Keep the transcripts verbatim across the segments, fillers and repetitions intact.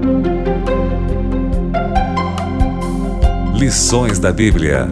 Lições da Bíblia.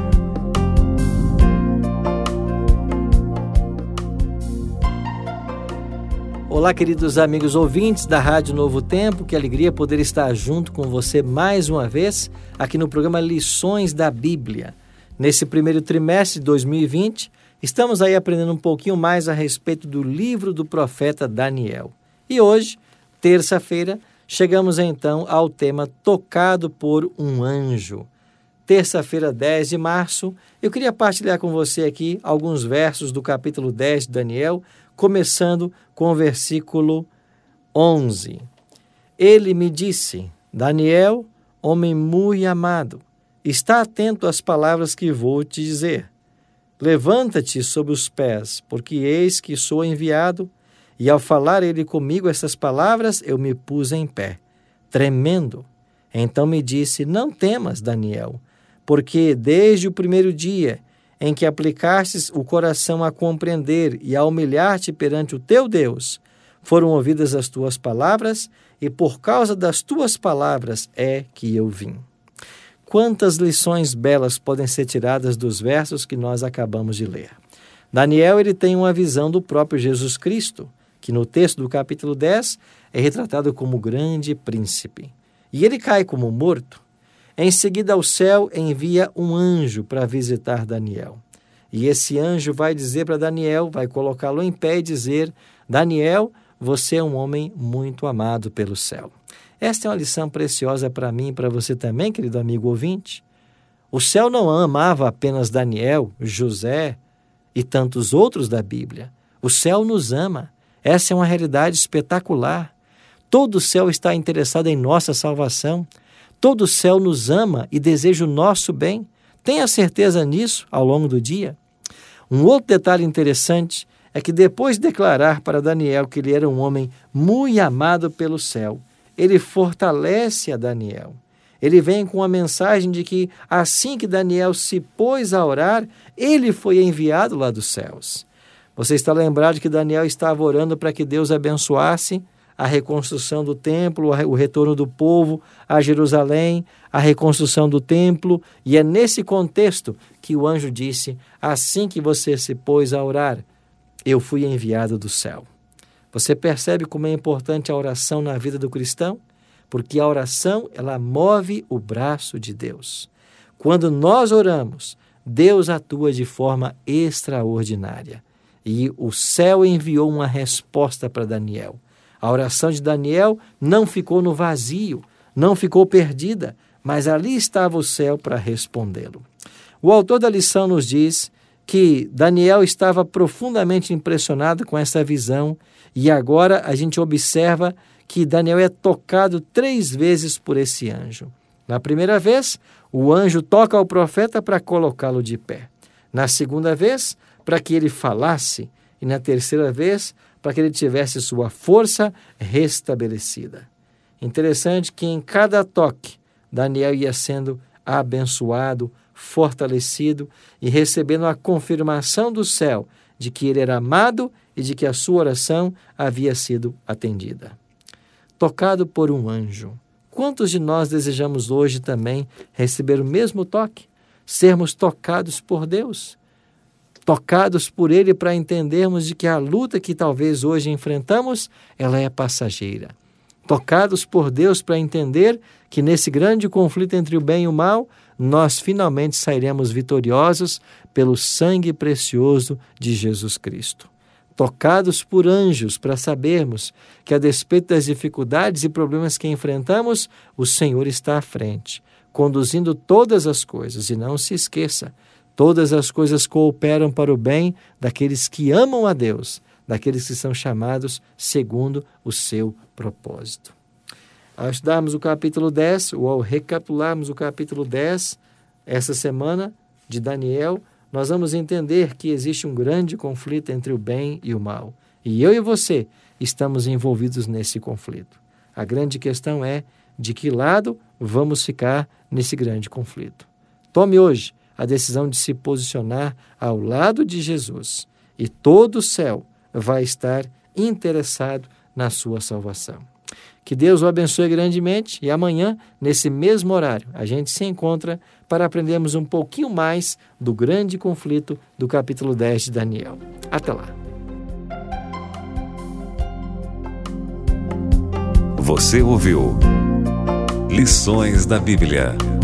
Olá, queridos amigos ouvintes da Rádio Novo Tempo, que alegria poder estar junto com você mais uma vez aqui no programa Lições da Bíblia. Nesse primeiro trimestre de dois mil e vinte, estamos aí aprendendo um pouquinho mais a respeito do livro do profeta Daniel. E hoje, terça-feira, chegamos então ao tema Tocado por um Anjo. Terça-feira, dez de março, eu queria partilhar com você aqui alguns versos do capítulo dez de Daniel, começando com o versículo onze. Ele me disse: Daniel, homem muito amado, está atento às palavras que vou te dizer. Levanta-te sobre os pés, porque eis que sou enviado. E ao falar ele comigo essas palavras, eu me pus em pé, tremendo. Então me disse: não temas, Daniel, porque desde o primeiro dia em que aplicastes o coração a compreender e a humilhar-te perante o teu Deus, foram ouvidas as tuas palavras, e por causa das tuas palavras é que eu vim. Quantas lições belas podem ser tiradas dos versos que nós acabamos de ler. Daniel ele tem uma visão do próprio Jesus Cristo, que no texto do capítulo dez é retratado como grande príncipe. E ele cai como morto. Em seguida, o céu envia um anjo para visitar Daniel. E esse anjo vai dizer para Daniel, vai colocá-lo em pé e dizer: Daniel, você é um homem muito amado pelo céu. Esta é uma lição preciosa para mim e para você também, querido amigo ouvinte. O céu não amava apenas Daniel, José e tantos outros da Bíblia. O céu nos ama. Essa é uma realidade espetacular. Todo o céu está interessado em nossa salvação. Todo o céu nos ama e deseja o nosso bem. Tenha certeza nisso ao longo do dia. Um outro detalhe interessante é que depois de declarar para Daniel que ele era um homem muito amado pelo céu, ele fortalece a Daniel. Ele vem com a mensagem de que assim que Daniel se pôs a orar, ele foi enviado lá dos céus. Você está lembrado que Daniel estava orando para que Deus abençoasse a reconstrução do templo, o retorno do povo a Jerusalém, a reconstrução do templo, e é nesse contexto que o anjo disse: assim que você se pôs a orar, eu fui enviado do céu. Você percebe como é importante a oração na vida do cristão? Porque a oração, ela move o braço de Deus. Quando nós oramos, Deus atua de forma extraordinária. E o céu enviou uma resposta para Daniel. A oração de Daniel não ficou no vazio, não ficou perdida, mas ali estava o céu para respondê-lo. O autor da lição nos diz que Daniel estava profundamente impressionado com essa visão, e agora a gente observa que Daniel é tocado três vezes por esse anjo. Na primeira vez, o anjo toca o profeta para colocá-lo de pé. Na segunda vez, para que ele falasse, e na terceira vez, para que ele tivesse sua força restabelecida. Interessante que em cada toque, Daniel ia sendo abençoado, fortalecido e recebendo a confirmação do céu de que ele era amado e de que a sua oração havia sido atendida. Tocado por um anjo. Quantos de nós desejamos hoje também receber o mesmo toque? Sermos tocados por Deus? Tocados por Ele para entendermos de que a luta que talvez hoje enfrentamos, ela é passageira. Tocados por Deus para entender que nesse grande conflito entre o bem e o mal, nós finalmente sairemos vitoriosos pelo sangue precioso de Jesus Cristo. Tocados por anjos para sabermos que, a despeito das dificuldades e problemas que enfrentamos, o Senhor está à frente, conduzindo todas as coisas. E não se esqueça, todas as coisas cooperam para o bem daqueles que amam a Deus, daqueles que são chamados segundo o seu propósito. Ao estudarmos o capítulo dez, ou ao recapitularmos o capítulo dez, essa semana de Daniel, nós vamos entender que existe um grande conflito entre o bem e o mal. E eu e você estamos envolvidos nesse conflito. A grande questão é de que lado vamos ficar nesse grande conflito. Tome hoje a decisão de se posicionar ao lado de Jesus, e todo o céu vai estar interessado na sua salvação. Que Deus o abençoe grandemente e amanhã, nesse mesmo horário, a gente se encontra para aprendermos um pouquinho mais do grande conflito do capítulo dez de Daniel. Até lá. Você ouviu Lições da Bíblia.